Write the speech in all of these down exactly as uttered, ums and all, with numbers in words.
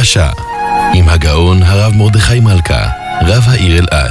הפרשה עם הגאון הרב מרדכי מלכה, רב העיר אלעד.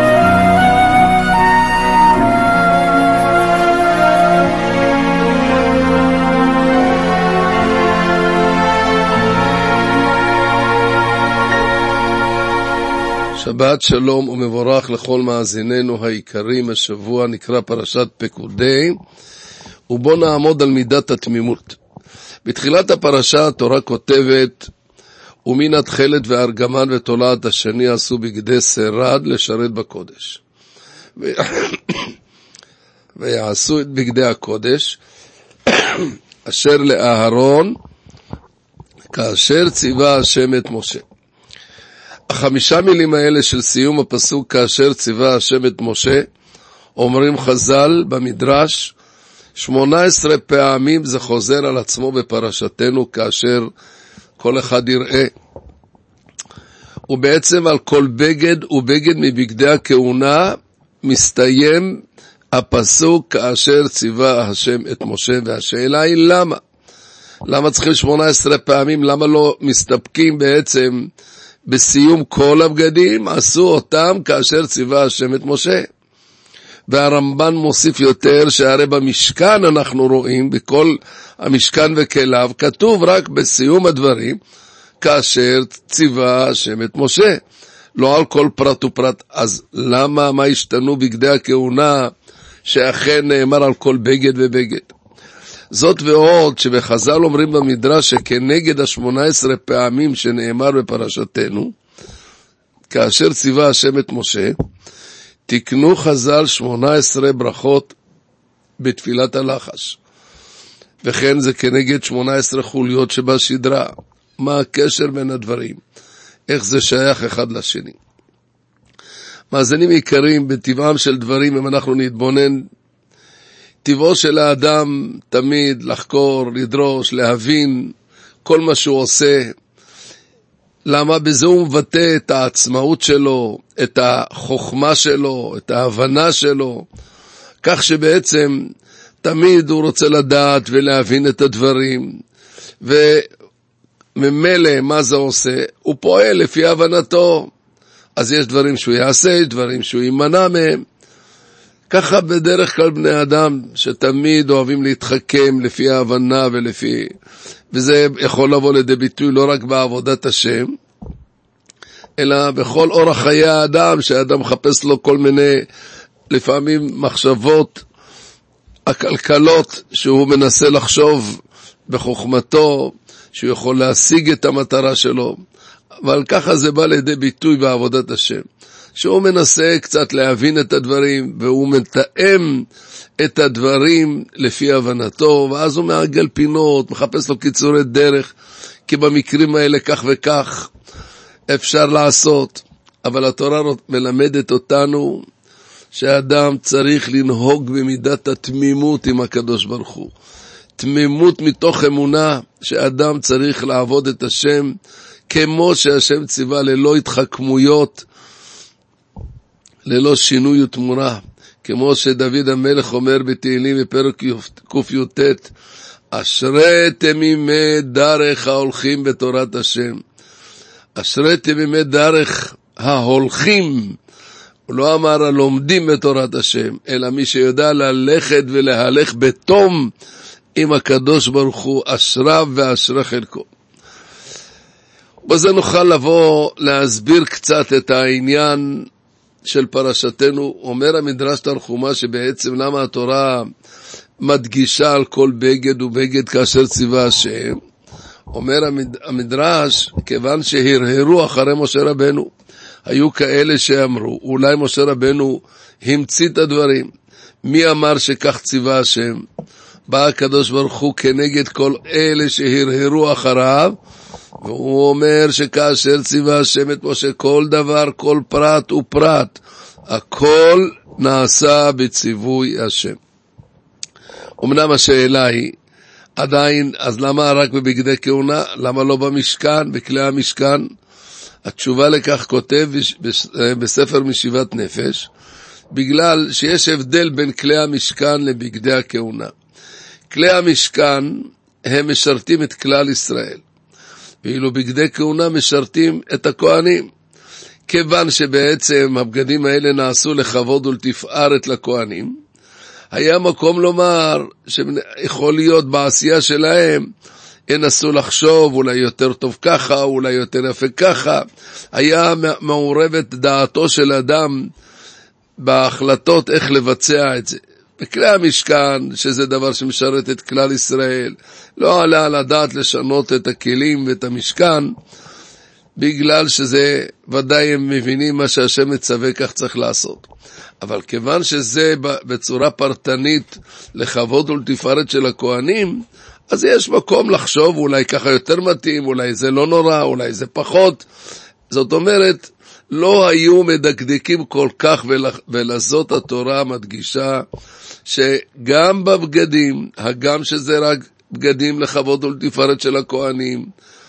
שבת שלום ומבורך לכל מאזיננו היקרים. השבוע נקרא פרשת פקודי, ובו נעמוד על מידת התמימות. בתחילת הפרשה התורה כותבת, ומן התכלת והארגמן ותולעת השני עשו בגדי שרד לשרת בקודש. ו... ויעשו את בגדי הקודש אשר לאהרון כאשר ציווה השם את משה. החמישה מילים האלה של סיום הפסוק כאשר ציווה השם את משה, אומרים חז"ל במדרש, שמונה עשרה פעמים זה חוזר על עצמו בפרשתנו כאשר כל אחד יראה. ובעצם על כל בגד ובגד מבגדי הכהונה מסתיים הפסוק כאשר ציווה השם את משה. והשאלה היא למה? למה צריכים שמונה עשרה פעמים? למה לא מסתפקים בעצם בסיום כל הבגדים? עשו אותם כאשר ציווה השם את משה. והרמב"ן מוסיף יותר שהרי במשכן אנחנו רואים, בכל המשכן וכליו, כתוב רק בסיום הדברים, כאשר ציווה השם את משה. לא על כל פרט ופרט. אז למה, מה השתנו בגדי הכהונה שאכן נאמר על כל בגד ובגד? זאת ועוד שבחז"ל אומרים במדרש שכנגד השמונה עשרה פעמים שנאמר בפרשתנו, כאשר ציווה השם את משה, תקנו חז"ל שמונה עשרה ברכות בתפילת הלחש. וכן זה כנגד שמונה עשרה חוליות שבשדרה. מה הקשר בין הדברים? איך זה שייך אחד לשני? מאזינים יקרים, בטבעם של דברים, אם אנחנו נתבונן, טבעו של האדם תמיד לחקור, לדרוש, להבין כל מה שהוא עושה. למה? בזה הוא מבטא את העצמאות שלו, את החוכמה שלו, את ההבנה שלו, כך שבעצם תמיד הוא רוצה לדעת ולהבין את הדברים, וממילא מה זה עושה? הוא פועל לפי הבנתו. אז יש דברים שהוא יעשה, יש דברים שהוא יימנע מהם. ככה בדרך כלל בני אדם שתמיד אוהבים להתחכם לפי ההבנה ולפי, וזה יכול לבוא לידי ביטוי לא רק בעבודת השם, אלא בכל אורח חיי האדם, שהאדם מחפש לו כל מיני לפעמים מחשבות הכלכלות שהוא מנסה לחשוב בחוכמתו, שהוא יכול להשיג את המטרה שלו. אבל ככה זה בא לידי ביטוי בעבודת השם, שהוא מנסה קצת להבין את הדברים, והוא מתאם את הדברים לפי הבנתו, ואז הוא מעגל פינות, מחפש לו קיצורי דרך, כי במקרים האלה כך וכך אפשר לעשות. אבל התורה מלמדת אותנו שהאדם צריך לנהוג במידת התמימות עם הקדוש ברוך הוא. תמימות מתוך אמונה שאדם צריך לעבוד את השם כמו שהשם ציווה, ללא התחכמויות, ללא שינוי ותמורה. כמו שדוד המלך אומר בתהילים בפרק ק"ט, אשרי תמימי דרך ההולכים בתורת השם. אשרי תמימי דרך ההולכים, הוא לא אמר הלומדים בתורת השם, אלא מי שיודע ללכת ולהלך בתום עם הקדוש ברוך הוא, אשריו ואשרי חלקו. בזה נוכל לבוא להסביר קצת את העניין של פרשתנו. אומר המדרש תנחומא שבעצם למה התורה מדגישה על כל בגד ובגד כאשר ציווה השם. אומר המדרש, כיוון שהרהרו אחרי משה רבנו, היו כאלה שאמרו, אולי משה רבנו המציא את הדברים. מי אמר שכך ציווה השם? בא הקדוש ברוך הוא כנגד כל אלה שהרהרו אחריו, והוא אומר שכאשר ציווה השם את משה, כל דבר, כל פרט ופרט, הכל נעשה בציווי השם. אמנם השאלה היא, עדיין, אז למה רק בבגדי כהונה? למה לא במשכן, בכלי המשכן? התשובה לכך כותב בספר משיבת נפש, בגלל שיש הבדל בין כלי המשכן לבגדי הכהונה. כלי המשכן הם משרתים את כלל ישראל, ואילו בגדי כהונה משרתים את הכהנים. כיוון שבעצם הבגדים האלה נעשו לכבוד ולתפארת לכהנים, היה מקום לומר שיכול להיות בעשייה שלהם, ינסו לחשוב אולי יותר טוב ככה, אולי יותר יפה ככה. היה מעורבת דעתו של אדם בהחלטות איך לבצע את זה. בכלי המשכן, שזה דבר שמשרת את כלל ישראל, לא עלה על הדעת לשנות את הכלים ואת המשכן, בגלל שזה ודאי הם מבינים מה שהשם מצווה, כך צריך לעשות. אבל כיוון שזה בצורה פרטנית לכבוד ולתפארת של הכהנים, אז יש מקום לחשוב, אולי ככה יותר מתאים, אולי זה לא נורא, אולי זה פחות. זאת אומרת, לא היו מדקדקים כל כך, ולזאת התורה מדגישה שגם בבגדים, הגם שזה רק בגדים לכבוד ולתפארת של הכהנים,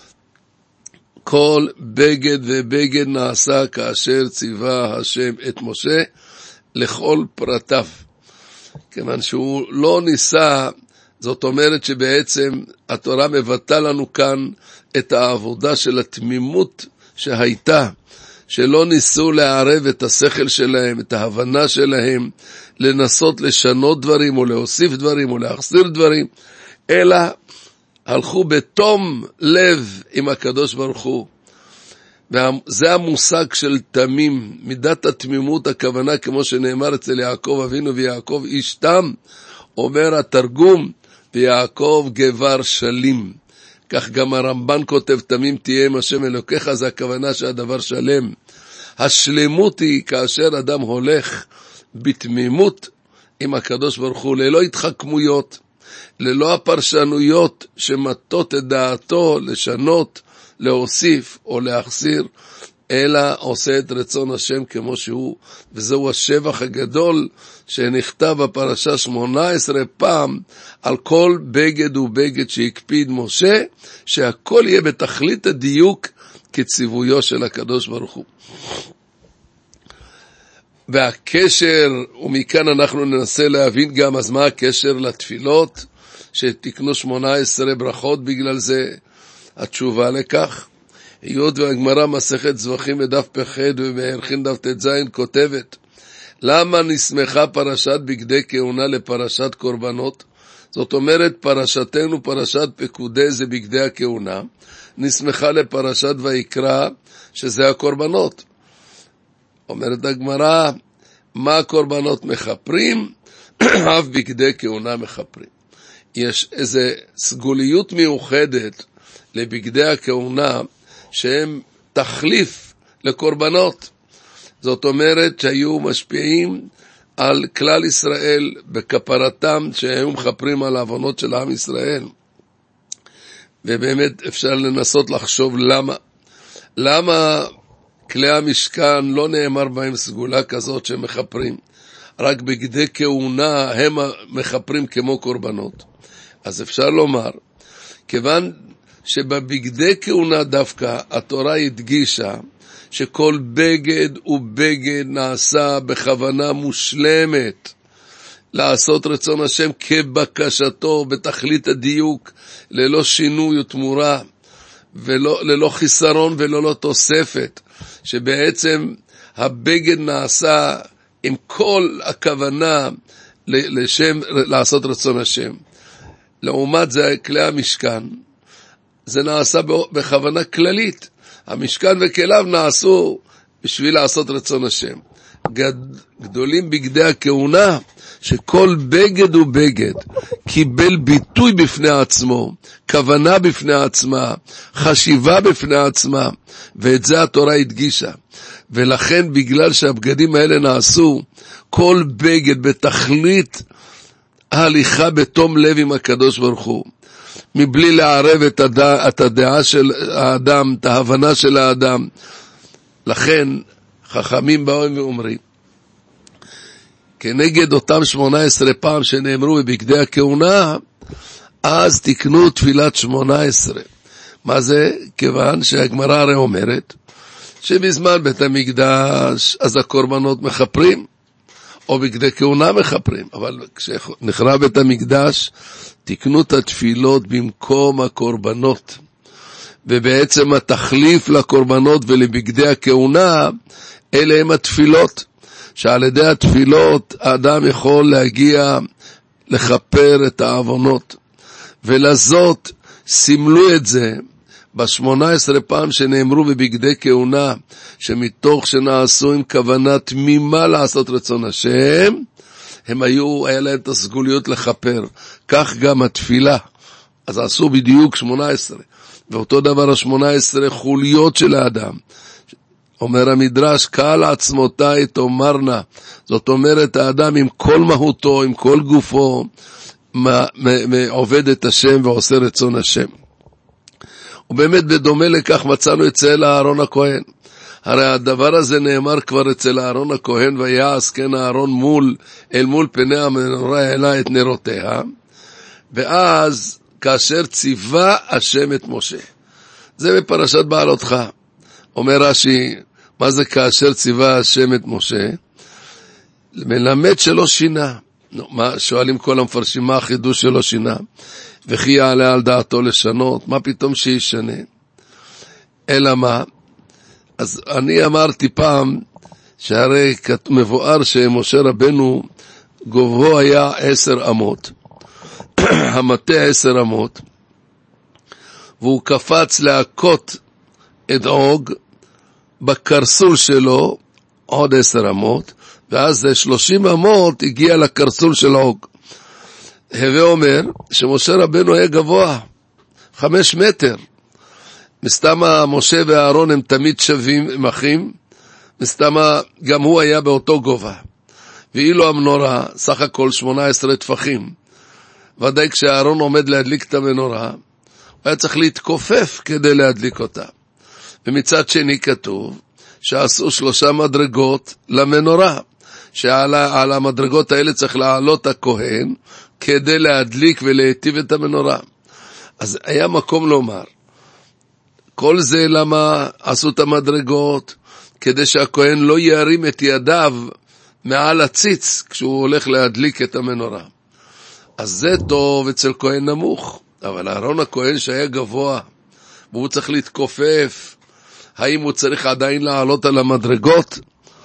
כל בגד ובגד נעשה כאשר ציווה השם את משה לכל פרטיו. כיוון שהוא לא ניסה, זאת אומרת שבעצם התורה מבטא לנו כאן את העבודה של התמימות שהייתה, שלא ניסו לערב את השכל שלהם, את ההבנה שלהם, לנסות לשנות דברים או להוסיף דברים או להחסיר דברים, אלא הלכו בתום לב עם הקדוש ברוך הוא. וזה המושג של תמים, מידת התמימות, הכוונה כמו שנאמר אצל יעקב אבינו, ויעקב איש תם, אומר התרגום, ויעקב גבר שלים. כך גם הרמב"ן כותב, תמים תהיה עם השם אלוקיך, זה הכוונה שהדבר שלם. השלמות היא כאשר אדם הולך בתמימות עם הקדוש ברוך הוא, ללא התחכמויות, ללא הפרשנויות שמטות את דעתו לשנות, להוסיף או להחסיר, אלא עושה את רצון השם כמו שהוא, וזהו השבח הגדול שנכתב בפרשה שמונה עשרה פעם, על כל בגד ובגד שהקפיד משה, שהכל יהיה בתכלית הדיוק כציוויו של הקדוש ברוך הוא. והקשר, ומכאן אנחנו ננסה להבין גם אז מה הקשר לתפילות, שתקנו שמונה עשרה ברכות בגלל זה. התשובה לכך, היות והגמרא מסכת זבחים בדף פ"ח ובערכין דף ט"ז כותבת, למה נסמכה פרשת בגדי כהונה לפרשת קורבנות? זאת אומרת, פרשתנו, פרשת פקודי, זה בגדי הכהונה, נסמכה לפרשת ויקרא, שזה הקורבנות. אומרת הגמרא, מה הקורבנות מחפרים? אף בגדי כהונה מחפרים. יש איזו סגוליות מיוחדת לבגדי הכהונה, שהם תחליף לקורבנות. זאת אומרת שהיו משפיעים על כלל ישראל בכפרתם, שהיו מחפרים על העוונות של עם ישראל. ובאמת אפשר לנסות לחשוב למה. למה כלי המשכן לא נאמר בהם סגולה כזאת שהם מחפרים. רק בגדי כהונה הם מחפרים כמו קורבנות. אז אפשר לומר, כיוון שבבגדי כהונה דווקא התורה הדגישה שכל בגד ובגד נעשה בכוונה מושלמת לעשות רצון השם כבקשתו בתכלית הדיוק, ללא שינוי ותמורה ולא ללא חיסרון וללא תוספת, שבעצם הבגד נעשה עם כל הכוונה לשם, לעשות רצון השם. לעומת זה כלי המשכן, זה נעשה בכוונה כללית. המשכן וכליו נעשו בשביל לעשות רצון השם. גד, גדולים בגדי הכהונה, שכל בגד ובגד קיבל ביטוי בפני עצמו, כוונה בפני עצמה, חשיבה בפני עצמה, ואת זה התורה הדגישה. ולכן בגלל שהבגדים האלה נעשו, כל בגד בתכלית ההליכה בתום לב עם הקדוש ברוך הוא, מבלי לערב את הדעה, את הדעה של האדם, את ההבנה של האדם. לכן חכמים באו ואומרים, כנגד אותם שמונה עשרה פעם שנאמרו בבגדי הכהונה, אז תקנו תפילת שמונה עשרה. מה זה? כיוון שהגמרא הרי אומרת, שבזמן בית המקדש, אז הקורבנות מחפרים, או בגדי כהונה מחפרים, אבל כשנחרב בית המקדש, תקנו את התפילות במקום הקורבנות. ובעצם התחליף לקורבנות ולבגדי הכהונה, אלה הם התפילות, שעל ידי התפילות האדם יכול להגיע לכפר את העוונות, ולזאת סימלו את זה בשמונה עשרה פעם שנאמרו בבגדי כהונה, שמתוך שנעשו עם כוונה תמימה לעשות רצון השם, הם היו, היה להם את הסגוליות לכפר. כך גם התפילה, אז עשו בדיוק שמונה עשרה, ואותו דבר ה-שמונה עשרה חוליות של האדם. אומר המדרש, קל עצמותיי תאמרנה, זאת אומרת האדם עם כל מהותו, עם כל גופו, מה, מה, מה, עובד את השם ועושה רצון השם. ובאמת בדומה לכך מצאנו אצל אהרון הכהן. הרי הדבר הזה נאמר כבר אצל אהרון הכהן, ויעש כן אהרון מול, אל מול פני המנורה העלה את נרותיה, ואז כאשר ציווה השם את משה. זה בפרשת בעלותך. אומר רש"י, מה זה כאשר ציווה השם את משה? מלמד שלא שינה. נו, מה, שואלים כל המפרשים, מה החידוש שלא שינה? וכי יעלה על דעתו לשנות, מה פתאום שישנה? אלא מה? אז אני אמרתי פעם, שהרי מבואר שמשה רבנו גובהו היה עשר אמות, המטה עשר אמות, והוא קפץ להכות את עוג בקרסול שלו עוד עשר אמות, ואז זה שלושים אמות הגיע לקרסול של עוג. הווה אומר שמשה רבנו היה גבוה, חמש מטר. מסתמה משה ואהרון הם תמיד שווים, הם אחים, מסתמה גם הוא היה באותו גובה. ואילו המנורה, סך הכל שמונה עשרה טפחים. ודאי כשאהרון עומד להדליק את המנורה, הוא היה צריך להתכופף כדי להדליק אותה. ומצד שני כתוב שעשו שלושה מדרגות למנורה, שעל על המדרגות האלה צריך לעלות הכהן כדי להדליק ולהיטיב את המנורה. אז היה מקום לומר, כל זה למה עשו את המדרגות? כדי שהכהן לא ירים את ידיו מעל הציץ כשהוא הולך להדליק את המנורה. אז זה טוב אצל כהן נמוך, אבל אהרון הכהן שהיה גבוה, והוא צריך להתכופף, האם הוא צריך עדיין לעלות על המדרגות?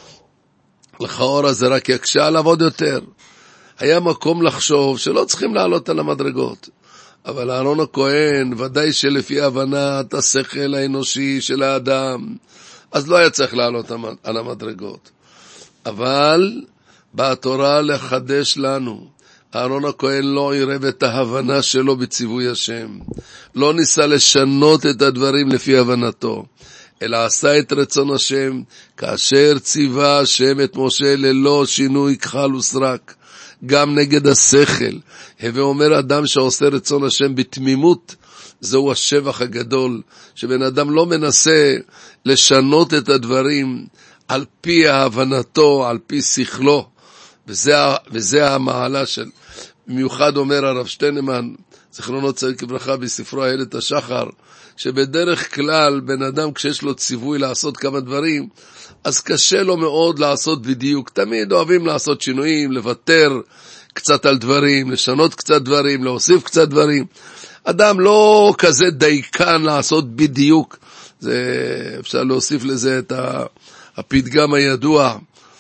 לכאורה זה רק יקשה עליו עוד יותר. היה מקום לחשוב שלא צריכים לעלות על המדרגות. אבל אהרון הכהן, ודאי שלפי הבנת השכל האנושי של האדם, אז לא היה צריך לעלות על המדרגות. אבל בתורה לחדש לנו, אהרון הכהן לא עירב את ההבנה שלו בציווי השם. לא ניסה לשנות את הדברים לפי הבנתו, אלא עשה את רצון השם, כאשר ציווה השם את משה ללא שינוי כחל וסרק, גם נגד השכל. הווה אומר אדם שעושה רצון השם בתמימות, זהו השבח הגדול, שבן אדם לא מנסה לשנות את הדברים על פי ההבנתו, על פי שכלו, וזה, וזה המעלה של, במיוחד אומר הרב שטיינמן, זכרונו צדיק לברכה בספרו איילת השחר, שבדרך כלל בן אדם כשיש לו ציווי לעשות כמה דברים, אז קשה לו מאוד לעשות בדיוק. תמיד אוהבים לעשות שינויים, לוותר קצת על דברים, לשנות קצת דברים, להוסיף קצת דברים. אדם לא כזה דייקן לעשות בדיוק. זה, אפשר להוסיף לזה את הפתגם הידוע,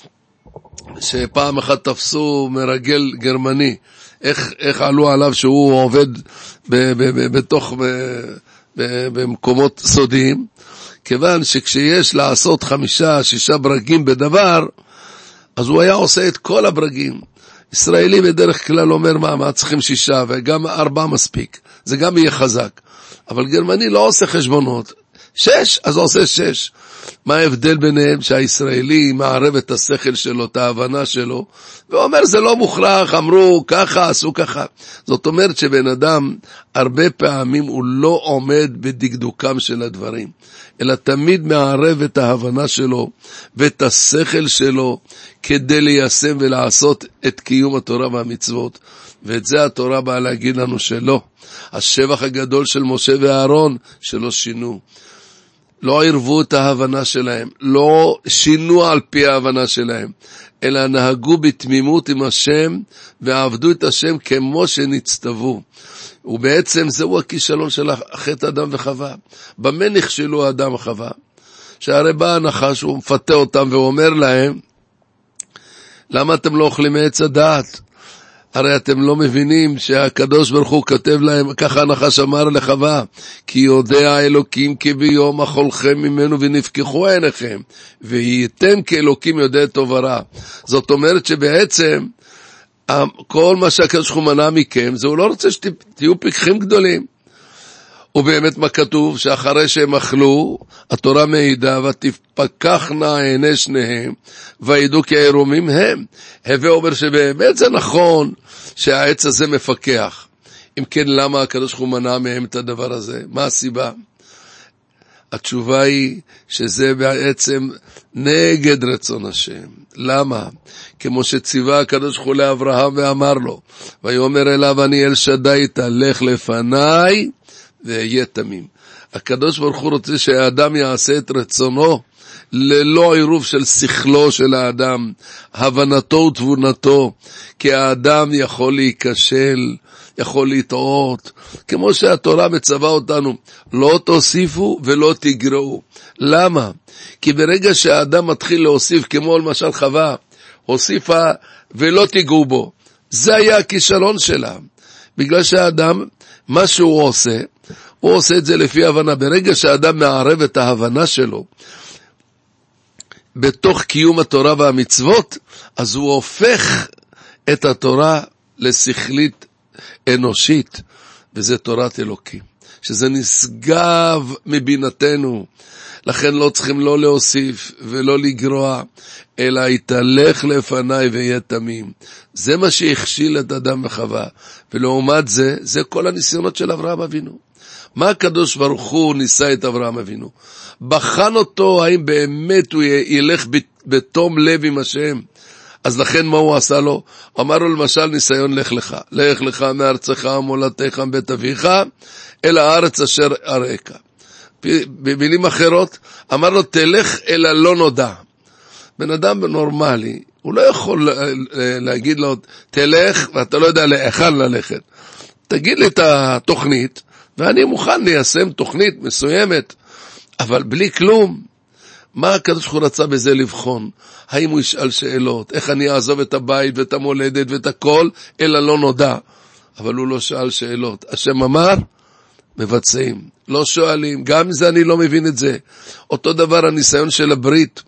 שפעם אחת תפסו מרגל גרמני, איך, איך עלו עליו שהוא עובד ב, ב, ב, בתוך, ב, ב, במקומות סודיים, כיוון שכשיש לעשות חמישה, שישה ברגים בדבר, אז הוא היה עושה את כל הברגים. ישראלי בדרך כלל אומר, מה, מה צריכים שישה, וגם ארבע מספיק. זה גם יהיה חזק. אבל גרמני לא עושה חשבונות. שש, אז הוא עושה שש. מה ההבדל ביניהם? שהישראלי מערב את השכל שלו, את ההבנה שלו, ואומר זה לא מוכרח, אמרו ככה, עשו ככה. זאת אומרת שבן אדם הרבה פעמים הוא לא עומד בדקדוקם של הדברים, אלא תמיד מערב את ההבנה שלו ואת השכל שלו כדי ליישם ולעשות את קיום התורה והמצוות. ואת זה התורה באה להגיד לנו שלא. השבח הגדול של משה ואהרון שלא שינו. לא ערבו את ההבנה שלהם, לא שינו על פי ההבנה שלהם, אלא נהגו בתמימות עם השם ועבדו את השם כמו שנצטוו. ובעצם זהו הכישלון של חטא אדם וחווה. במה נכשלו אדם וחווה? שהרי בא הנחש, הוא מפתה אותם ואומר להם, למה אתם לא אוכלים מעץ הדעת? הרי אתם לא מבינים שהקדוש ברוך הוא כתב להם, ככה הנחש אמר לחווה, כי יודע אלוקים כי ביום אכולכם ממנו ונפקחו עיניכם, וייתם כאלוקים יודע טוב ורע. זאת אומרת שבעצם, כל מה שהקדוש ברוך הוא מנע מכם, זה הוא לא רוצה שתהיו פיקחים גדולים. ובאמת מה כתוב? שאחרי שהם אכלו, התורה מעידה, ותפקחנה עיני שניהם, וידעו כי העירומים הם. הווה אומר שבאמת זה נכון שהעץ הזה מפקח. אם כן, למה הקדוש ברוך הוא מנע מהם את הדבר הזה? מה הסיבה? התשובה היא שזה בעצם נגד רצון השם. למה? כמו שציווה הקדוש ברוך הוא לאברהם ואמר לו, ויאמר אליו אני אל שדי תלך לפניי, ויהיה תמים. הקדוש ברוך הוא רוצה שהאדם יעשה את רצונו ללא עירוב של שכלו של האדם, הבנתו ותבונתו, כי האדם יכול להיכשל, יכול לטעות, כמו שהתורה מצווה אותנו, לא תוסיפו ולא תגרעו. למה? כי ברגע שהאדם מתחיל להוסיף, כמו למשל חווה, הוסיפה ולא תיגעו בו, זה היה הכישלון שלה. בגלל שהאדם, מה שהוא עושה, הוא עושה את זה לפי הבנה. ברגע שהאדם מערב את ההבנה שלו בתוך קיום התורה והמצוות, אז הוא הופך את התורה לשכלית אנושית, וזה תורת אלוקים, שזה נשגב מבינתנו. לכן לא צריכים לא להוסיף ולא לגרוע, אלא יתהלך לפניי ויהיה תמים. זה מה שהכשיל את אדם וחווה. ולעומת זה, זה כל הניסיונות של אברהם אבינו. מה הקדוש ברוך הוא ניסה את אברהם אבינו? בחן אותו, האם באמת הוא ילך בתום לב עם השם. אז לכן מה הוא עשה לו? אמר לו למשל ניסיון לך לך. לך לך מארצך מולדתך מבית אביך, אל הארץ אשר אראך. במילים אחרות, אמר לו תלך אל הלא נודע. בן אדם נורמלי, הוא לא יכול להגיד לו תלך ואתה לא יודע לאיכן ללכת. תגיד לי את התוכנית, ואני מוכן ליישם תוכנית מסוימת, אבל בלי כלום. מה הקדוש ברוך הוא רצה בזה לבחון? האם הוא ישאל שאלות? איך אני אעזוב את הבית ואת המולדת ואת הכל, אלא לא נודע. אבל הוא לא שאל שאלות. השם אמר, מבצעים. לא שואלים. גם אם זה אני לא מבין את זה. אותו דבר הניסיון של הברית.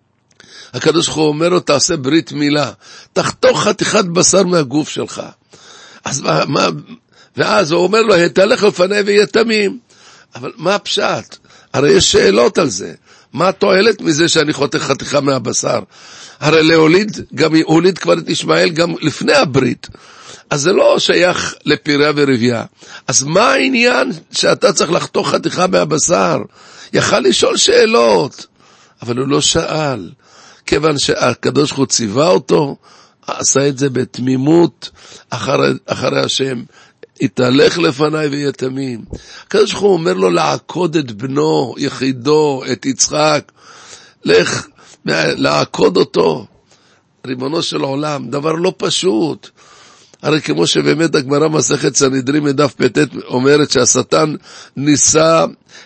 הקדוש ברוך הוא אומר לו, תעשה ברית מילה. תחתוך חתיכת בשר מהגוף שלך. אז מה... מה ואז הוא אומר לו, תלך לפני ויהיה תמים. אבל מה הפשט? הרי יש שאלות על זה. מה התועלת מזה שאני חותך חתיכה מהבשר? הרי להוליד, גם הוליד כבר את ישמעאל גם לפני הברית. אז זה לא שייך לפירה ורבייה. אז מה העניין שאתה צריך לחתוך חתיכה מהבשר? יכל לשאול שאלות, אבל הוא לא שאל. כיוון שהקדוש ברוך הוא ציווה אותו, עשה את זה בתמימות אחרי, אחרי השם. יתהלך לפניי ויהיה תמים. הקדוש ברוך הוא אומר לו לעקוד את בנו, יחידו, את יצחק, לך לעקוד אותו. ריבונו של עולם, דבר לא פשוט. הרי כמו שבאמת הגמרא מסכת סנהדרין מדף פ"ט אומרת שהשטן ניסה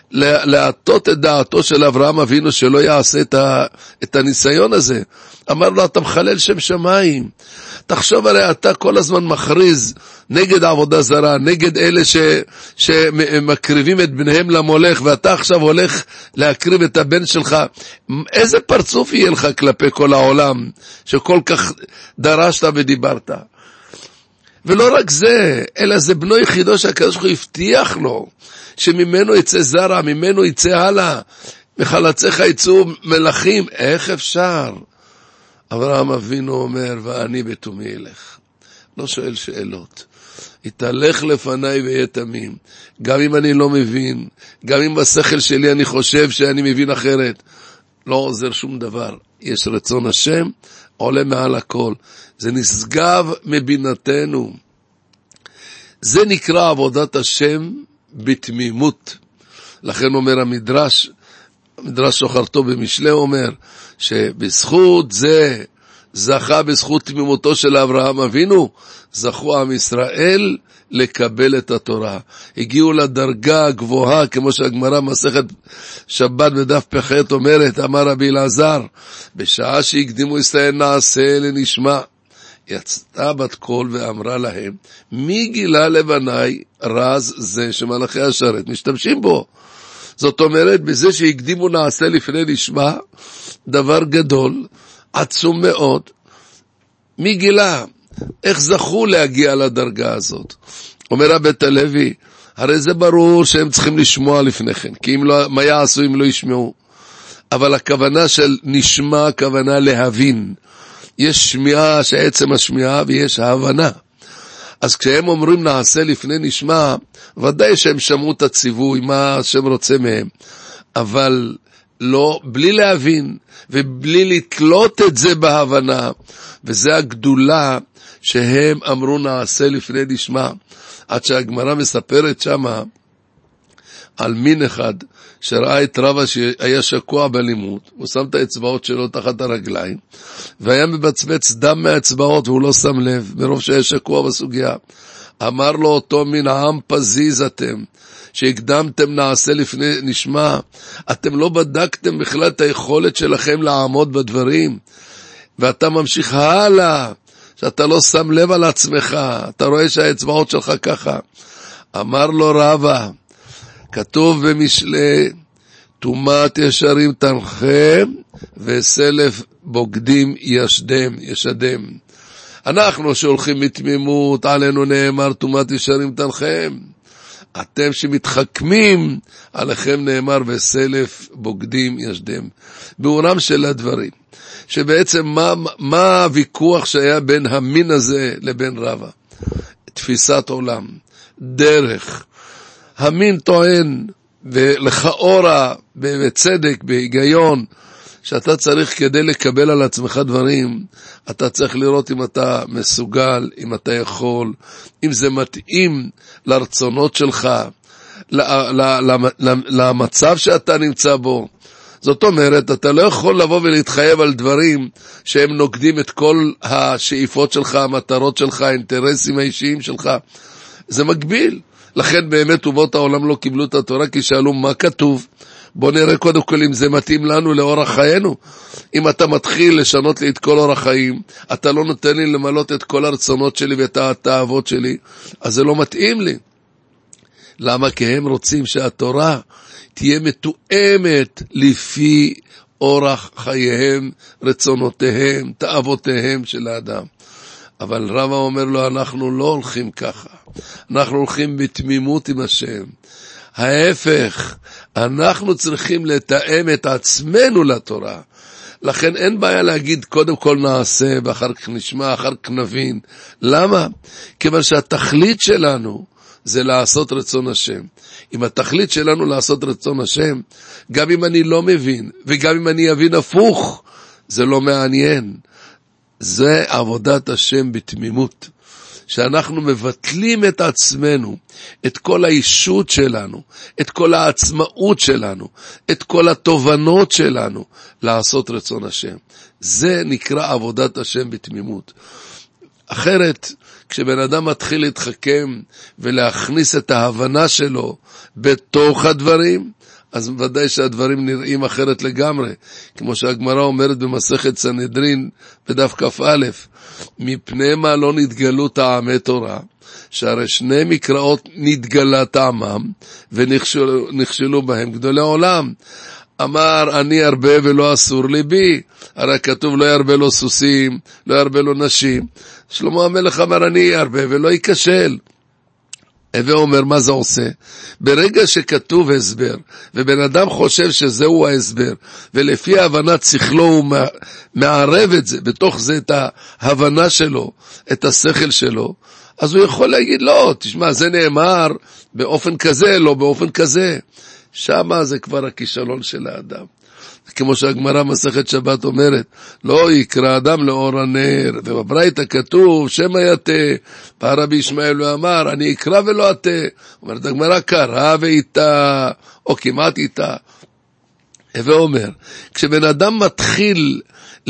להטות את דעתו של אברהם אבינו שלא יעשה את, ה, את הניסיון הזה. אמר לו, אתה מחלל שם שמיים. תחשוב, הרי אתה כל הזמן מכריז נגד עבודה זרה, נגד אלה ש, שמקריבים את בניהם למולך, ואתה עכשיו הולך להקריב את הבן שלך. איזה פרצוף יהיה לך כלפי כל העולם שכל כך דרשת ודיברת? ולא רק זה, אלא זה בנו יחידו שהקדוש ברוך הוא הבטיח לו, שממנו יצא זרע, ממנו יצא הלאה, מחלציך יצאו מלכים. איך אפשר? אברהם אבינו אומר, ואני בתומי אלך. לא שואל שאלות. יתהלך לפניי ויהיה תמים. גם אם אני לא מבין, גם אם בשכל שלי אני חושב שאני מבין אחרת, לא עוזר שום דבר. יש רצון השם, עולה מעל הכל. זה נשגב מבינתנו. זה נקרא עבודת השם בתמימות. לכן אומר המדרש, המדרש שוחרתו במשלי אומר, שבזכות זה זכה בזכות תמימותו של אברהם אבינו, זכו עם ישראל לקבל את התורה. הגיעו לדרגה הגבוהה, כמו שהגמרא מסכת שבת בדף פחת אומרת, אמר רבי אלעזר, בשעה שהקדימו ישראל נעשה לנשמע. יצאה בת קול ואמרה להם, מי גילה לבניי רז זה שמלאכי השרת משתמשים בו? זאת אומרת, בזה שהקדימו נעשה לפני נשמע, דבר גדול, עצום מאוד. מי גילה? איך זכו להגיע לדרגה הזאת? אומר הבית הלוי, הרי זה ברור שהם צריכים לשמוע לפני כן, כי אם לא, מה יעשו אם לא ישמעו? אבל הכוונה של נשמע, הכוונה להבין. יש שמיעה שעצם השמיעה ויש ההבנה. אז כשהם אומרים נעשה לפני נשמע, ודאי שהם שמעו את הציווי, מה שהם רוצה מהם. אבל לא, בלי להבין ובלי לתלות את זה בהבנה, וזה הגדולה שהם אמרו נעשה לפני נשמע. עד שהגמרא מספרת שמה על מין אחד שראה את רבא שהיה שקוע בלימוד, הוא שם את האצבעות שלו תחת הרגליים, והיה מבצבץ דם מהאצבעות והוא לא שם לב, מרוב שהיה שקוע בסוגיה. אמר לו אותו מן העם פזיז אתם, שהקדמתם נעשה לפני נשמע, אתם לא בדקתם בכלל את היכולת שלכם לעמוד בדברים, ואתה ממשיך הלאה, שאתה לא שם לב על עצמך, אתה רואה שהאצבעות שלך ככה. אמר לו רבא, כתוב במשלי, תומת ישרים תנחם, וסלף בוגדים ישדם, ישדם. אנחנו שהולכים מתמימות, עלינו נאמר, תומת ישרים תנחם. אתם שמתחכמים, עליכם נאמר, וסלף בוגדים ישדם. באורם של הדברים. שבעצם מה, מה הוויכוח שהיה בין המין הזה לבין רבא? תפיסת עולם, דרך. המין טוען, ולכאורה, בצדק, בהיגיון, שאתה צריך כדי לקבל על עצמך דברים, אתה צריך לראות אם אתה מסוגל, אם אתה יכול, אם זה מתאים לרצונות שלך, למצב שאתה נמצא בו. זאת אומרת, אתה לא יכול לבוא ולהתחייב על דברים שהם נוגדים את כל השאיפות שלך, המטרות שלך, האינטרסים האישיים שלך. זה מגביל. לכן באמת אומות העולם לא קיבלו את התורה, כי שאלו מה כתוב. בוא נראה קודם כל אם זה מתאים לנו לאורח חיינו. אם אתה מתחיל לשנות לי את כל אורח חיים, אתה לא נותן לי למלות את כל הרצונות שלי ואת התאוות שלי, אז זה לא מתאים לי. למה? כי הם רוצים שהתורה תהיה מתואמת לפי אורח חייהם, רצונותיהם, תאוותיהם של האדם. אבל רבא אומר לו, אנחנו לא הולכים ככה. אנחנו הולכים בתמימות עם השם. ההפך, אנחנו צריכים לתאם את עצמנו לתורה. לכן אין בעיה להגיד, קודם כל נעשה, ואחר כך נשמע, אחר כך נבין. למה? כיוון שהתכלית שלנו זה לעשות רצון השם. אם התכלית שלנו לעשות רצון השם, גם אם אני לא מבין, וגם אם אני אבין הפוך, זה לא מעניין. זה עבודת השם בתמימות. שאנחנו מבטלים את עצמנו, את כל האישות שלנו, את כל העצמאות שלנו, את כל התובנות שלנו, לעשות רצון השם. זה נקרא עבודת השם בתמימות. אחרת, כשבן אדם מתחיל להתחכם ולהכניס את ההבנה שלו בתוך הדברים, אז ודאי שהדברים נראים אחרת לגמרי. כמו שהגמרא אומרת במסכת סנהדרין בדף כ"א, מפני מה לא נתגלו טעמי תורה, שהרי שני מקראות נתגלה טעמם ונכשלו בהם גדולי עולם. אמר אני הרבה ולא אסור ליבי, הרי כתוב לא ירבה לו סוסים, לא ירבה לו נשים. שלמה המלך אמר אני הרבה ולא ייכשל. הווה אומר מה זה עושה? ברגע שכתוב הסבר, ובן אדם חושב שזהו ההסבר, ולפי ההבנת שכלו הוא מערב את זה, בתוך זה את ההבנה שלו, את השכל שלו, אז הוא יכול להגיד לא, תשמע, זה נאמר באופן כזה, לא באופן כזה. שמה זה כבר הכישלון של האדם. כמו שהגמרא מסכת שבת אומרת, לא יקרא אדם לאור הנר, ובברייתא כתוב, שמא יתה, בא רבי ישמעאל ואמר, אני אקרא ולא אתה. אומרת הגמרא, קרא ואיתה, או כמעט איתה. ואומר, כשבן אדם מתחיל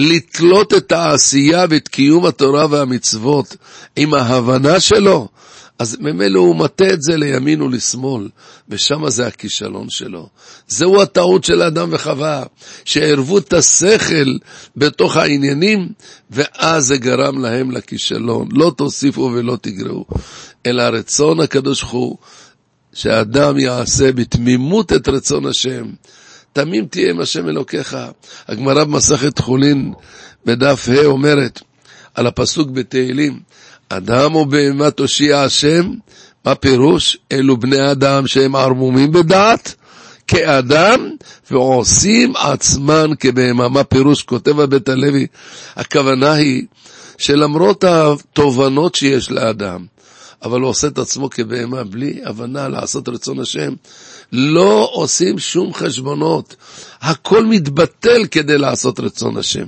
לתלות את העשייה ואת קיום התורה והמצוות עם ההבנה שלו, אז ממילא הוא מטה את זה לימין ולשמאל, ושם זה הכישלון שלו. זהו הטעות של אדם וחווה, שערבו את השכל בתוך העניינים, ואז זה גרם להם לכישלון. לא תוסיפו ולא תגרעו, אלא רצון הקדוש ברוך הוא, שאדם יעשה בתמימות את רצון השם. תמים תהיה עם השם אלוקיך. הגמרא במסכת חולין בדף ה' אומרת, על הפסוק בתהילים, אדם ובהמה תושיע השם, מה פירוש? אלו בני אדם שהם ערמומים בדעת, כאדם, ועושים עצמן כבהמה. מה פירוש? כותב הבית הלוי, הכוונה היא, שלמרות התובנות שיש לאדם, אבל הוא עושה את עצמו כבהמה, בלי הבנה לעשות רצון השם, לא עושים שום חשבונות, הכל מתבטל כדי לעשות רצון השם.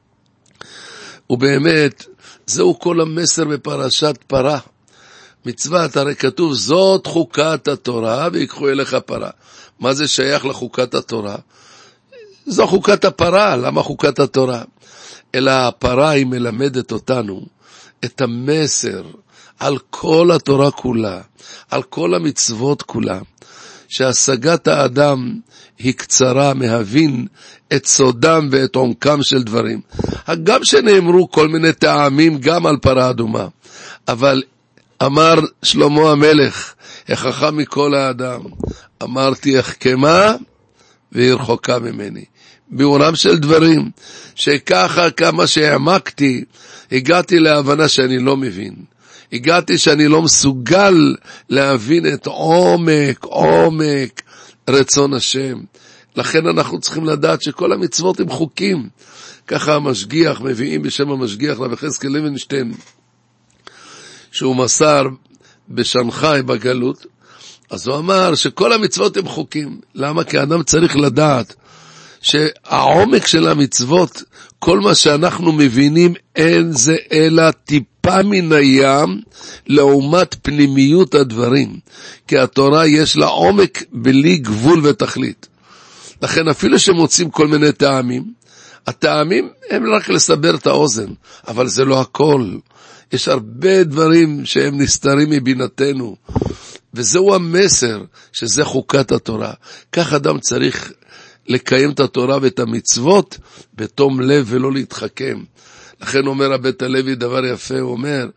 ובאמת, זהו כל המסר בפרשת פרה. מצוות, הרי כתוב, זאת חוקת התורה, ויקחו אליך פרה. מה זה שייך לחוקת התורה? זו חוקת הפרה, למה חוקת התורה? אלא הפרה היא מלמדת אותנו את המסר על כל התורה כולה, על כל המצוות כולה, שהשגת האדם היא קצרה מהבין את סודם ואת עומקם של דברים. גם שנאמרו כל מיני טעמים גם על פרה אדומה, אבל אמר שלמה המלך, החכם מכל האדם, אמרתי החכמה והיא רחוקה ממני. ביאורם של דברים, שככה כמה שהעמקתי, הגעתי להבנה שאני לא מבין. הגעתי שאני לא מסוגל להבין את עומק, עומק רצון השם. לכן אנחנו צריכים לדעת שכל המצוות הם חוקים. ככה המשגיח, מביאים בשם המשגיח רבי יחזקאל לוינשטיין, שהוא מסר בשנגחאי בגלות, אז הוא אמר שכל המצוות הם חוקים. למה? כי האדם צריך לדעת שהעומק של המצוות, כל מה שאנחנו מבינים, אין זה אלא טיפה מן הים לעומת פנימיות הדברים. כי התורה יש לה עומק בלי גבול ותכלית. לכן אפילו שמוצאים כל מיני טעמים, הטעמים הם רק לסבר את האוזן, אבל זה לא הכל. יש הרבה דברים שהם נסתרים מבינתנו, וזהו המסר שזה חוקת התורה. כך אדם צריך לקיים את התורה ואת המצוות בתום לב ולא להתחכם. לכן אומר הבית הלוי דבר יפה, הוא אומר,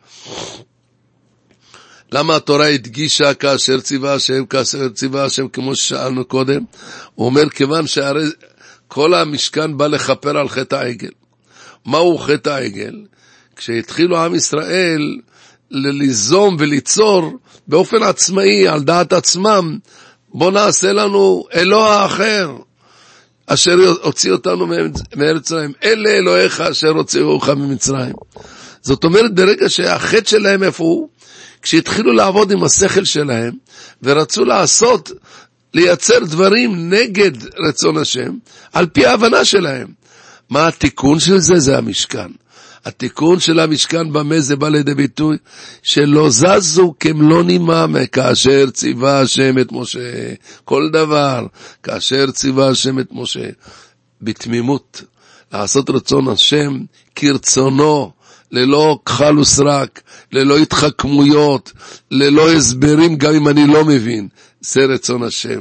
למה התורה הדגישה כאשר ציווה השם, כאשר ציווה השם, כמו ששאלנו קודם? הוא אומר, כיוון שהרי כל המשכן בא לחפר על חטא העגל. מהו חטא העגל? כשהתחילו עם ישראל ליזום וליצור באופן עצמאי, על דעת עצמם, בוא נעשה לנו אלוה אחר, אשר הוציא אותנו מארץ מצרים. אלה אלוהיך אשר הוציאוך ממצרים. זאת אומרת, ברגע שהחטא שלהם איפה הוא? כשהתחילו לעבוד עם השכל שלהם, ורצו לעשות, לייצר דברים נגד רצון השם, על פי ההבנה שלהם. מה התיקון של זה? זה המשכן. התיקון של המשכן במה זה בא לידי ביטוי? שלא זזו כמלוא נימם, כאשר ציווה השם את משה. כל דבר, כאשר ציווה השם את משה. בתמימות, לעשות רצון השם כרצונו, ללא כחל וסרק, ללא התחכמויות, ללא הסברים, גם אם אני לא מבין. זה רצון השם.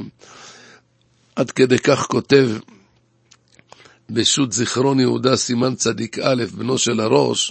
עד כדי כך כותב בשו"ת זיכרון יהודה סימן צדיק א', בנו של הראש,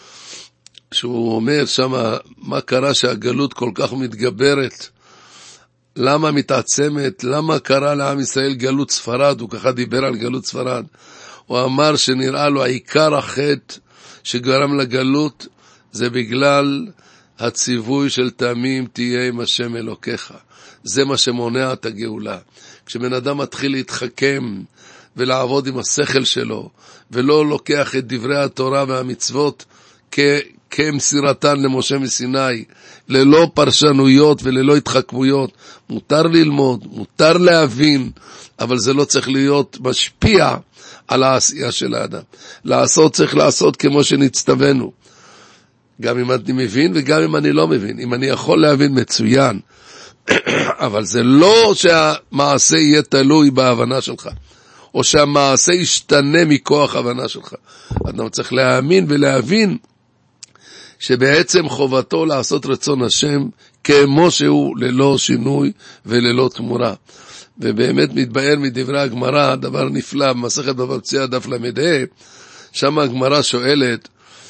שהוא אומר שמה, מה קרה שהגלות כל כך מתגברת, למה מתעצמת, למה קרה לעם ישראל גלות ספרד? הוא ככה דיבר על גלות ספרד. הוא אמר שנראה לו העיקר החטא שגרם לגלות, זה בגלל הציווי של תמים תהיה עם השם אלוקיך. זה מה שמונע את הגאולה. כשבן אדם מתחיל להתחכם ולעבוד עם השכל שלו, ולא לוקח את דברי התורה והמצוות כ... כמסירתן למשה מסיני, ללא פרשנויות וללא התחכמויות. מותר ללמוד, מותר להבין, אבל זה לא צריך להיות משפיע על העשייה של האדם. לעשות צריך לעשות כמו שנצטווינו. גם אם אני מבין וגם אם אני לא מבין. אם אני יכול להבין מצוין, אבל זה לא שהמעשה יהיה תלוי בהבנה שלך, או שהמעשה ישתנה מכוח הבנה שלך. אדם צריך להאמין ולהבין שבעצם חובתו לעשות רצון השם כמו שהוא, ללא שינוי וללא תמורה. ובאמת מתבאר מדברי הגמרא, דבר נפלא, במסכת בבא מציעא דף למד, שם הגמרא שואלת,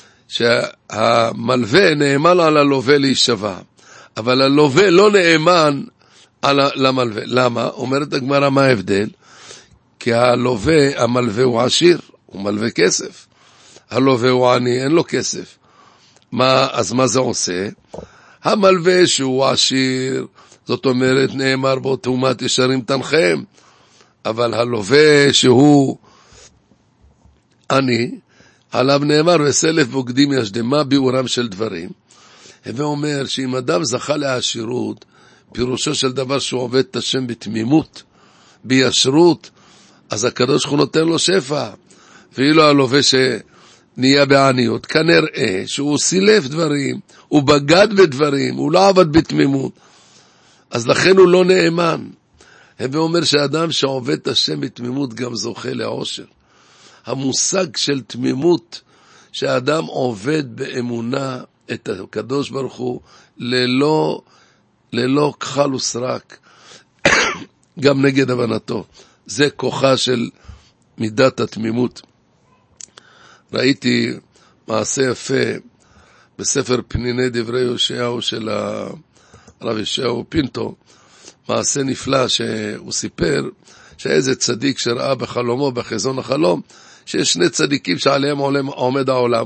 שהמלווה נאמן על הלווה להישבע, אבל הלווה לא נאמן על המלווה. למה? אומרת הגמרא, מה ההבדל? כי הלווה, המלווה הוא עשיר, הוא מלווה כסף. הלווה הוא עני, אין לו כסף. מה, אז מה זה עושה? המלווה שהוא עשיר, זאת אומרת, נאמר בו תאומת ישרים תנחם, אבל הלווה שהוא עני, עליו נאמר, וסלף בוגדים ישדמה ביאורם של דברים. ואומר שאם אדם זכה לעשירות, פירושו של דבר שהוא עובד את השם בתמימות, בישרות, אז הקדוש הוא נותן לו שפע. ואילו הלווה שנהיה בעניות, כנראה שהוא סילף דברים, הוא בגד בדברים, הוא לא עבד בתמימות, אז לכן הוא לא נאמן. ואומר שאדם שעובד את השם בתמימות גם זוכה לעושר. המושג של תמימות, שהאדם עובד באמונה את הקדוש ברוך הוא, ללא, ללא כחל וסרק, גם נגד הבנתו. זה כוחה של מידת התמימות. ראיתי מעשה יפה בספר פניני דברי יאשיהו של הרב יאשיהו פינטו, מעשה נפלא שהוא סיפר שאיזה צדיק שראה בחלומו, בחזון החלום, שיש שני צדיקים שעליהם עומד העולם,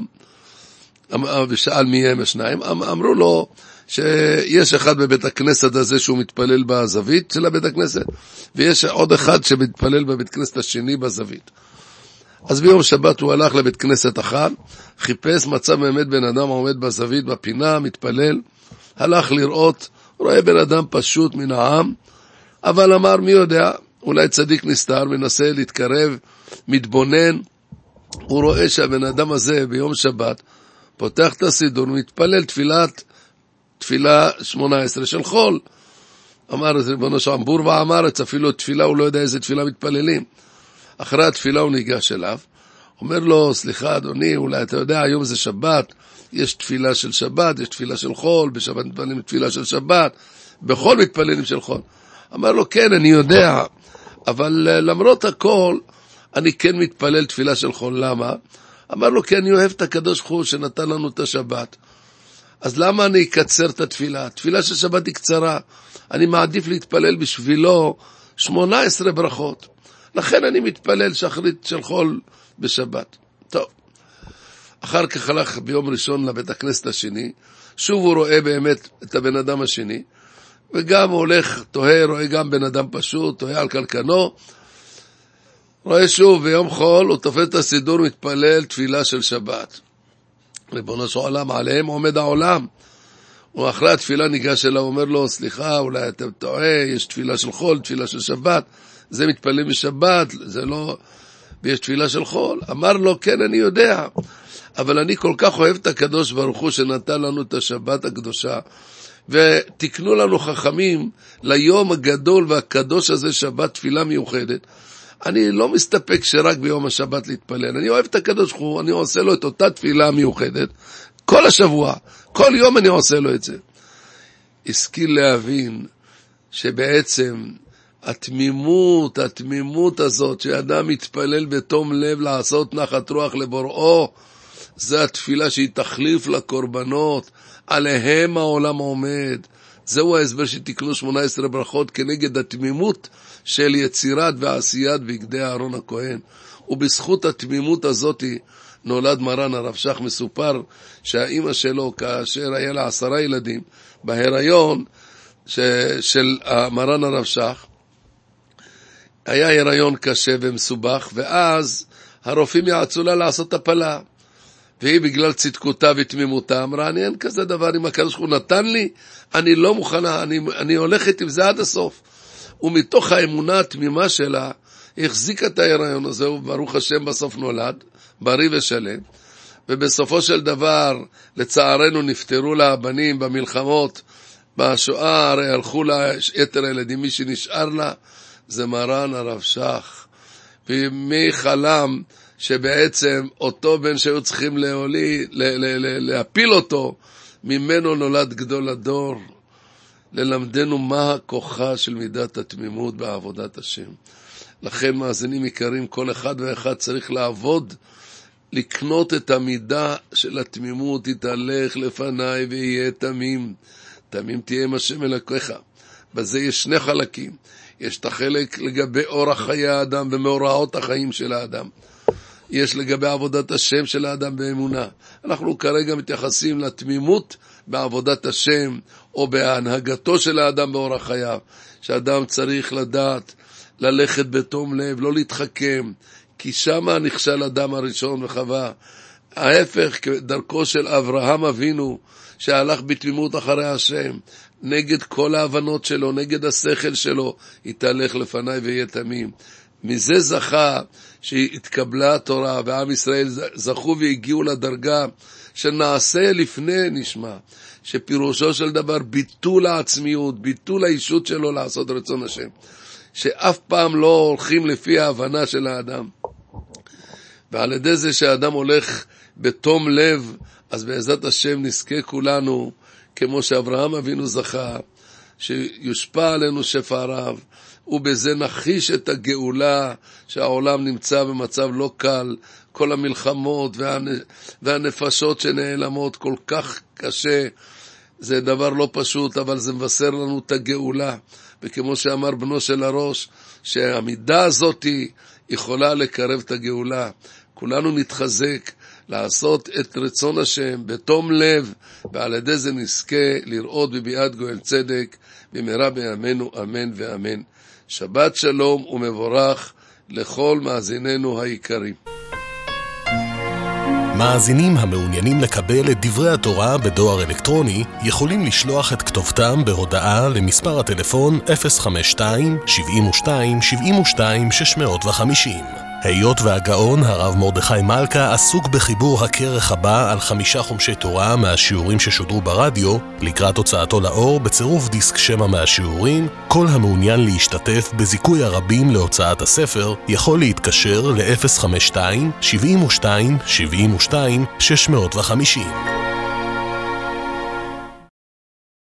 ושאל מי הם השניים, אמרו לו שיש אחד בבית הכנסת הזה שהוא מתפלל בזווית של הבית הכנסת, ויש עוד אחד שמתפלל בבית הכנסת השני בזווית. אז ביום שבת הוא הלך לבית כנסת אחד, חיפש, מצא באמת בן אדם עומד בזווית, בפינה, מתפלל, הלך לראות, רואה בן אדם פשוט מן העם, אבל אמר מי יודע, אולי צדיק נסתר, מנסה להתקרב, מתבונן, הוא רואה שהבן אדם הזה ביום שבת, פותח את הסידור, מתפלל תפילת, תפילה שמונה עשרה של חול. אמר, ריבונו של עולם, בור ועם ארץ, אפילו תפילה, הוא לא יודע איזה תפילה מתפללים. אחרי התפילה הוא ניגש אליו, אומר לו, סליחה אדוני, אולי אתה יודע, היום זה שבת, יש תפילה של שבת, יש תפילה של חול, בשבת מתפללים תפילה של שבת, בכל מתפללים של חול. אמר לו, כן, אני יודע, אבל למרות הכל, אני כן מתפלל תפילה של חול. למה? אמר לו, כי אני אוהב את הקדוש ברוך הוא שנתן לנו את השבת. אז למה אני אקצר את התפילה? התפילה של שבת היא קצרה. אני מעדיף להתפלל בשבילו שמונה עשרה ברכות. לכן אני מתפלל שחרית של חול בשבת. טוב. אחר כך הלך ביום ראשון לבית הכנסת השני, שוב הוא רואה באמת את הבן אדם השני, וגם הוא הולך, תוהה, רואה גם בן אדם פשוט, תוהה על קלקנו, רואה שוב ביום חול, הוא תופס את הסידור, מתפלל תפילה של שבת. ריבונו של עולם, עליהם עומד העולם. הוא אחרי התפילה ניגש אליו, אומר לו, סליחה, אולי אתה טועה, יש תפילה של חול, תפילה של שבת, זה מתפלל בשבת, זה לא, ויש תפילה של חול. אמר לו, כן, אני יודע, אבל אני כל כך אוהב את הקדוש ברוך הוא שנתן לנו את השבת הקדושה, ותקנו לנו חכמים ליום הגדול והקדוש הזה, שבת תפילה מיוחדת. אני לא מסתפק שרק ביום השבת להתפלל, אני אוהב את הקדוש ברוך הוא, אני עושה לו את אותה תפילה מיוחדת, כל השבוע, כל יום אני עושה לו את זה. השכיל להבין שבעצם התמימות, התמימות הזאת, שאדם מתפלל בתום לב לעשות נחת רוח לבוראו, זה התפילה שהיא תחליף לקורבנות, עליהם העולם עומד. זהו ההסבר שתקנו שמונה עשרה ברכות כנגד התמימות של יצירת ועשיית בגדי אהרון הכהן. ובזכות התמימות הזאת נולד מרן הרב שך. מסופר שהאימא שלו, כאשר היה לה עשרה ילדים, בהיריון ש... של מרן הרב שך, היה היריון קשה ומסובך, ואז הרופאים יעצו לה לעשות הפלה. והיא בגלל צדקותה ותמימותה אמרה, אני אין כזה דבר, אם הקדוש ברוך הוא נתן לי, אני לא מוכנה, אני, אני הולכת עם זה עד הסוף. ומתוך האמונה התמימה שלה, החזיקה את ההיריון הזה, וברוך השם בסוף נולד, בריא ושלם, ובסופו של דבר, לצערנו נפטרו לה הבנים במלחמות, בשואה, הרי הלכו לה יתר הילדים, מי שנשאר לה, זה מרן הרב שך. ומי חלם שבעצם אותו בן שהיו צריכים להוליד, להפיל אותו, ממנו נולד גדול הדור, ללמדנו מה הכוחה של מידת התמימות בעבודת השם. לכן מאזינים יקרים, כל אחד ואחד צריך לעבוד, לקנות את המידה של התמימות, תתהלך לפניי ויהיה תמים. תמים תהיה עם השם אלוקיך. בזה יש שני חלקים. יש את החלק לגבי אורח חיי האדם ומאורעות החיים של האדם. יש לגבי עבודת השם של האדם באמונה. אנחנו כרגע מתייחסים לתמימות בעבודת השם, או בהנהגתו של האדם באורח חייו. שאדם צריך לדעת, ללכת בתום לב, לא להתחכם, כי שמה נכשל אדם הראשון וחווה. ההפך, דרכו של אברהם אבינו, שהלך בתמימות אחרי השם, נגד כל ההבנות שלו, נגד השכל שלו, יתהלך לפניי ויהיה תמים. מזה זכה שהתקבלה התורה, ועם ישראל זכו והגיעו לדרגה שנעשה לפני נשמע, שפירושו של דבר ביטול העצמיות, ביטול האישות שלו לעשות רצון השם, שאף פעם לא הולכים לפי ההבנה של האדם. ועל ידי זה שהאדם הולך בתום לב, אז בעזרת השם נזכה כולנו, כמו שאברהם אבינו זכה, שיושפע עלינו שפע רב, ובזה נחיש את הגאולה, שהעולם נמצא במצב לא קל, כל המלחמות והנפשות שנעלמות כל כך קשה, זה דבר לא פשוט, אבל זה מבשר לנו את הגאולה, וכמו שאמר בנו של הראש, שהמידה הזאת יכולה לקרב את הגאולה. כולנו נתחזק לעשות את רצון השם בתום לב, ועל ידי זה נזכה לראות בביאת גואל צדק, במהרה בימינו אמן ואמן. שבת שלום ומבורך לכל מאזיננו היקרים. מאזינים המעוניינים לקבל את דברי התורה בדואר אלקטרוני יכולים לשלוח את כתובתם בהודעה למספר הטלפון אפס חמש שתיים שבעים ושתיים שבעים ושתיים שש מאות וחמישים. היות והגאון הרב מרדכי מלכה עסוק בחיבור הכרך הבא על חמישה חומשי תורה מהשיעורים ששודרו ברדיו, לקראת הוצאתו לאור בצירוף דיסק שמע מהשיעורים, כל המעוניין להשתתף בזיכוי הרבים להוצאת הספר יכול להתקשר ל-אפס חמש שתיים שבעים ושתיים שבעים ושתיים שש מאות וחמישים.